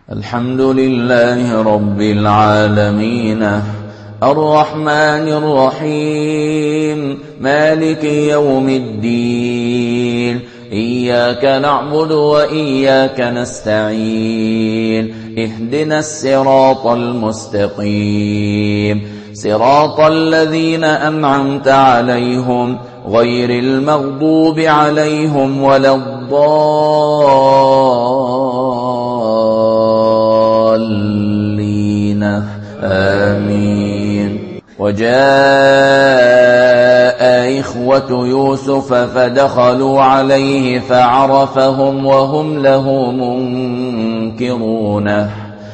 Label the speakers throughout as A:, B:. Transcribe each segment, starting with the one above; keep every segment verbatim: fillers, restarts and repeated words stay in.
A: الحمد لله رب العالمين الرحمن الرحيم مالك يوم الدين إياك نعبد وإياك نستعين اهدنا الصراط المستقيم صراط الذين أنعمت عليهم غير المغضوب عليهم ولا الضالين آمين. وجاء إخوة يوسف فدخلوا عليه فعرفهم وهم له منكرون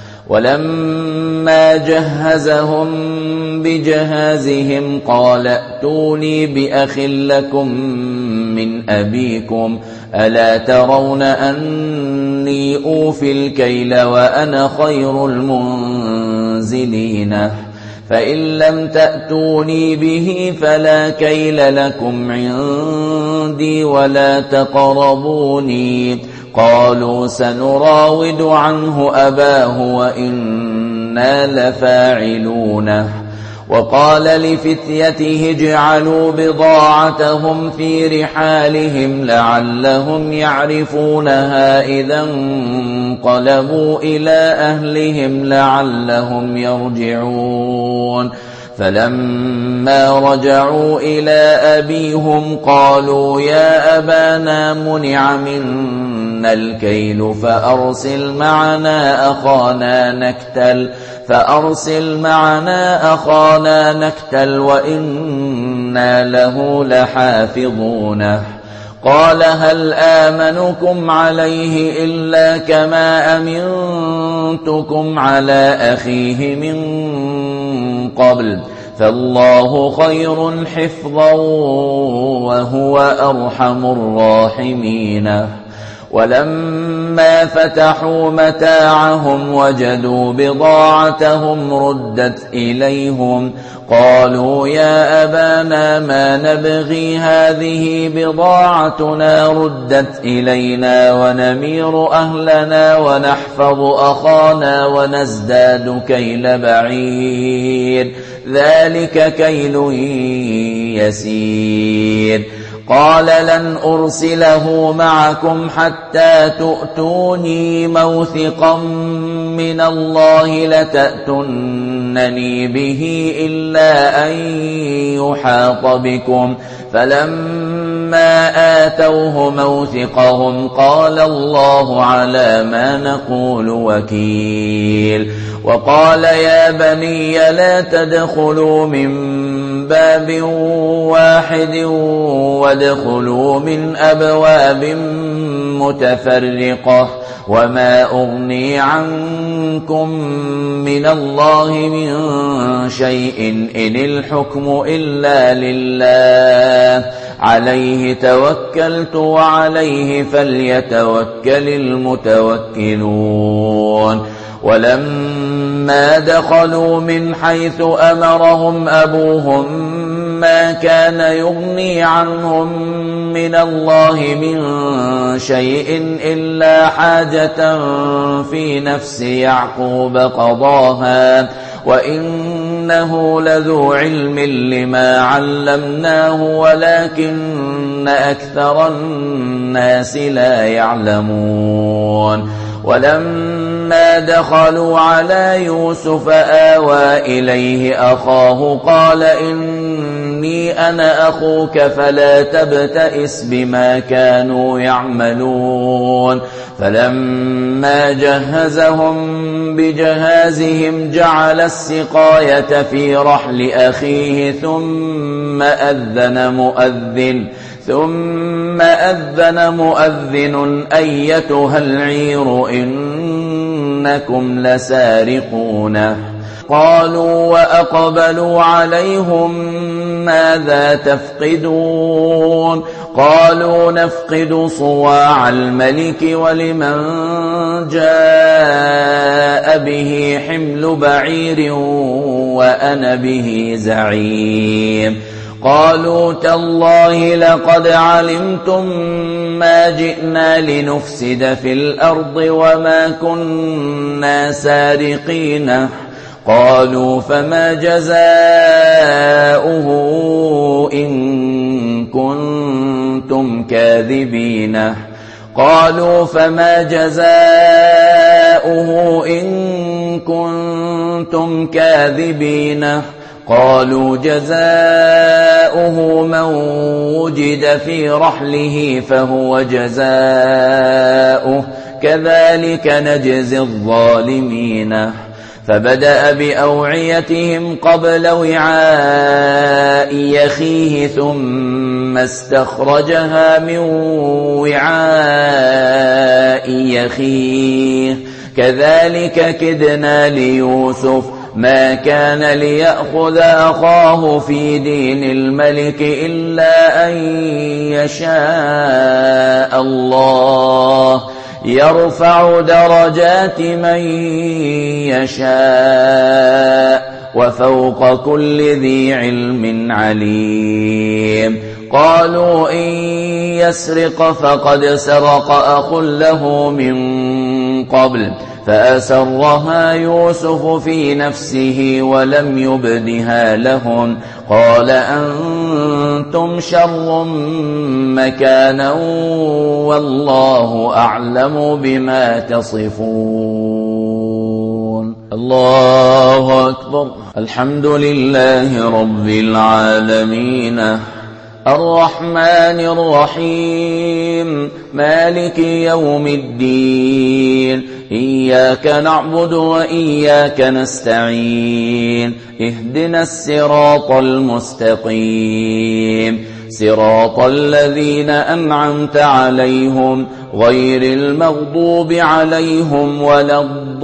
A: ولما جهزهم بجهازهم قال ائتوني بأخ لكم من أبيكم ألا ترون أني أوفي الكيل وأنا خير المنزلين فإن لم تأتوني به فلا كيل لكم عندي ولا تقربوني. قالوا سنراود عنه أباه وإنا لفاعلونه. وقال لفتيته اجعلوا بضاعتهم في رحالهم لعلهم يعرفونها إذا انقلبوا إلى أهلهم لعلهم يرجعون. فلما رجعوا إلى أبيهم قالوا يا أبانا منع منا الكيل فأرسل معنا أخانا نكتل فأرسل معنا أخانا نكتل وإنا له لحافظونه. قال هل آمنكم عليه إلا كما أمنتكم على أخيه من قبل فالله خير حفظا وهو أرحم الراحمين. ولما فتحوا متاعهم وجدوا بضاعتهم ردت إليهم قالوا يا أبانا ما نبغي هذه بضاعتنا ردت إلينا ونمير أهلنا ونحفظ أخانا ونزداد كيل بعير ذلك كيل يسير. قال لن أرسله معكم حتى تؤتوني موثقا من الله لتأتونني به إلا أن يحاط بكم. فلما آتوه موثقهم قال الله على ما نقول وكيل. وقال يا بني لا تدخلوا من باب واحد وادخلوا من أبواب متفرقة وما أغني عنكم من الله من شيء إن الحكم إلا لله عليه توكلت وعليه فليتوكل المتوكلون. ولما دخلوا من حيث أمرهم أبوهم ما كان يغني عنهم من الله من شيء إلا حاجة في نفس يعقوب قضاها وإنه لذو علم لما علمناه ولكن أكثر الناس لا يعلمون. ولما دخلوا على يوسف آوى إليه أخاه قال إني أنا أخوك فلا تبتئس بما كانوا يعملون. فلما جهزهم بجهازهم جعل السقاية في رحل أخيه ثم أذن مؤذن ثم أذن مؤذن أيتها العير إنكم لسارقون. قالوا وأقبلوا عليهم ماذا تفقدون؟ قالوا نفقد صواع الملك ولمن جاء به حمل بعير وأنا به زعيم. قالوا تالله لقد علمتم ما جئنا لنفسد في الأرض وما كنا سارقين. قالوا فما جزاؤه إن كنتم كاذبين قالوا فما جزاؤه إن كنتم كاذبين قالوا جزاؤه من وجد في رحله فهو جزاؤه كذلك نجزي الظالمين. فبدأ بأوعيتهم قبل وعاء يخيه ثم استخرجها من وعاء يخيه كذلك كدنا ليوسف ما كان ليأخذ أخاه في دين الملك إلا أن يشاء الله يرفع درجات من يشاء وفوق كل ذي علم عليم. قالوا إن يسرق فقد سرق أخ له من قبل فأسرها يوسف في نفسه ولم يبدها لهم قال أنتم شر مكانا والله أعلم بما تصفون. الله أكبر. الحمد لله رب العالمين الرحمن الرحيم مالك يوم الدين إياك نعبد وإياك نستعين اهدنا الصراط المستقيم صراط الذين أنعمت عليهم غير المغضوب عليهم ولا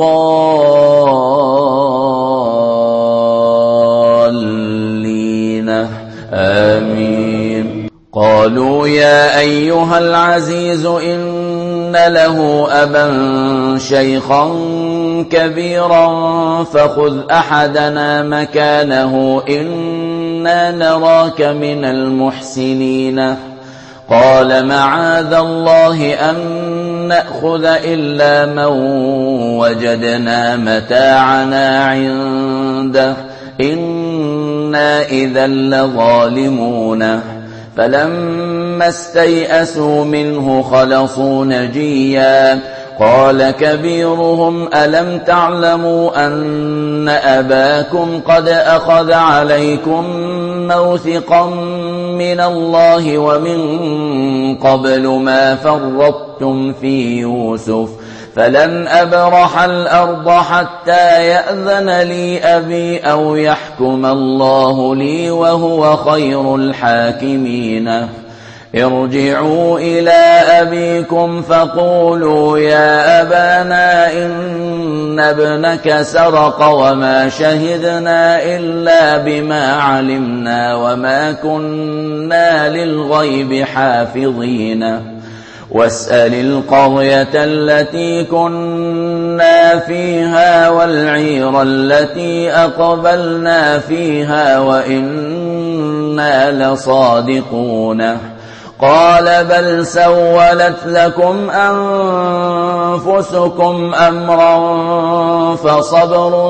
A: الضالين آمين. قالوا يا أيها العزيز إن له أبا شيخا كبيرا فخذ أحدنا مكانه إنا نراك من المحسنين. قال معاذ الله أن نأخذ إلا من وجدنا متاعنا عنده إنا إذا لظالمون. فلما استيئسوا منه خلصوا نجيا قال كبيرهم ألم تعلموا أن أباكم قد أخذ عليكم موثقا من الله ومن قبل ما فرطتم في يوسف فلن أبرح الأرض حتى يأذن لي أبي أو يحكم الله لي وهو خير الحاكمين. ارجعوا إلى أبيكم فقولوا يا أبانا إن ابنك سرق وما شهدنا إلا بما علمنا وما كنا للغيب حافظين. واسأل القرية التي كنا فيها والعير التي أقبلنا فيها وإنا لصادقون. قال بل سولت لكم أنفسكم أمرا فصبر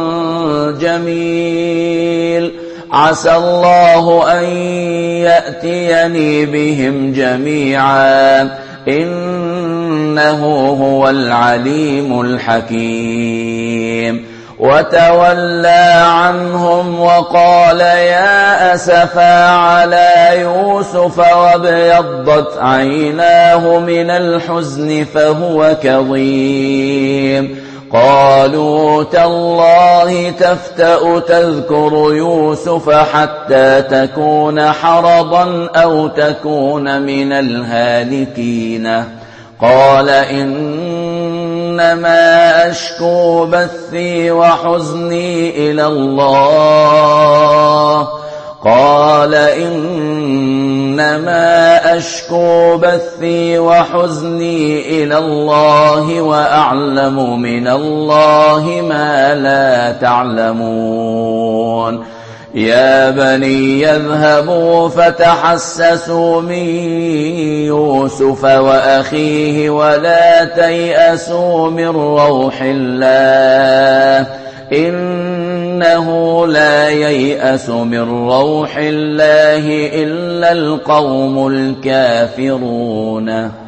A: جميل عسى الله أن يأتيني بهم جميعا إنه هو العليم الحكيم. وتولى عنهم وقال يا أسفا على يوسف وابيضت عيناه من الحزن فهو كظيم. قالوا تالله تفتأ تذكر يوسف حتى تكون حرضا أو تكون من الهالكين. قال إنما أشكو بثي وحزني إلى الله قال إنما أشكو بثي وحزني إلى الله وأعلم من الله ما لا تعلمون. يا بني يذهبوا فتحسسوا من يوسف وأخيه ولا تيأسوا من روح الله إنه لا ييأس من روح الله إلا القوم الكافرون.